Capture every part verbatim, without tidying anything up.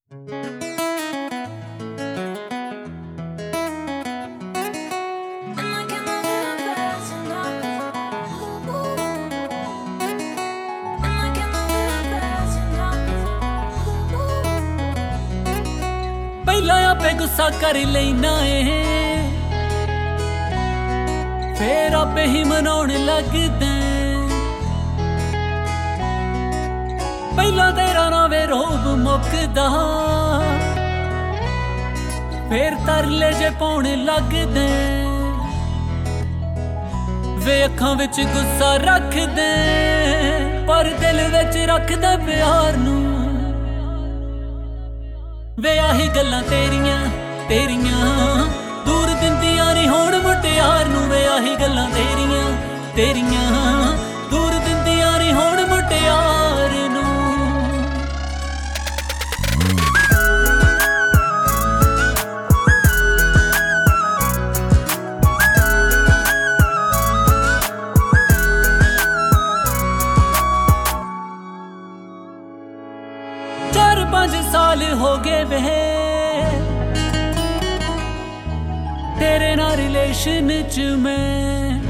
पहला आपे गुस्सा कर लेना है, फिर आपे ही मनाउण लगदे। पहला तेरा ना वे रोब मुकदा, फिर तरले जे पाउण लगदे। वे अखां विच गुस्सा रखदे, पर दिल विच रखदे प्यार नूं। वे आही गल्लां तेरियां तेरियां दूर दिंदियां नी होण मुटियार नूं। वे आही गल्लां तेरियां तेरियां दूर दिंदियां नी होण मुटियार नूं। चार पांच साल हो गए वे तेरे ना रिलेशन च मैं।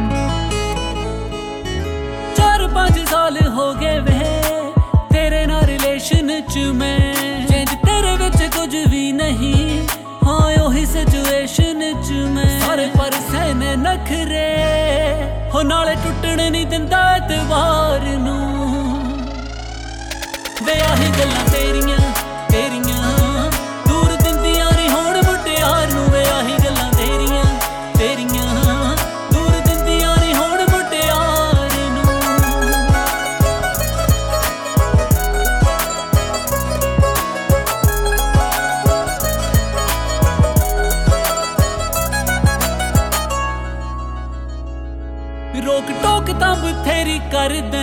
चार पांच साल हो गए वे तेरे ना रिलेशन च मैं। चेंज तेरे विच कुछ भी नहीं, हाँ ओही सिचुएशन च मैं। सारे पर सहने नखरे हो, नाले टुटण नहीं दिंदा एतबार नूं। वे आही गल्लां तेरियां तेरियां दूर दिंदियां नी होण मुटियार नूं। वे आही गल्लां तेरियां तेरियां दूर दिंदियां नी होण मुटियार नूं। रोक टोक तां बथेरी करदे,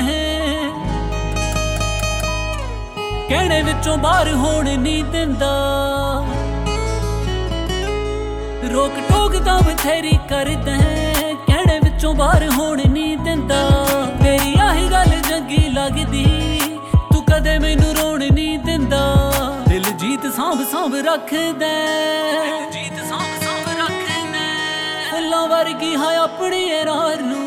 कहने विचों बाहर होण नहीं दिंदा। रोक टोक तां बथेरी करदे, कहने विचों बाहर होण नहीं दिंदा। तेरी आही गल चंगी लगदी, तू कदे मैनू रोण नहीं दिंदा। दिल जीत सांभ सांभ रखदे, जीत सांभ सांभ रखदे। फुल्लां वर्गी है अपनी रार नूं।